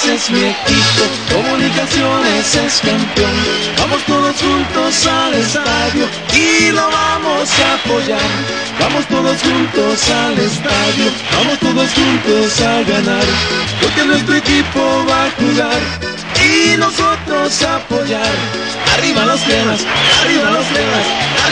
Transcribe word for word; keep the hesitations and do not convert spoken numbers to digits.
es mi equipo, Comunicaciones es campeón. Vamos todos juntos al estadio y lo vamos a apoyar. Vamos todos juntos al estadio, vamos todos juntos a ganar, porque nuestro equipo va a jugar y nosotros a apoyar. Arriba los cremas, arriba los cremas,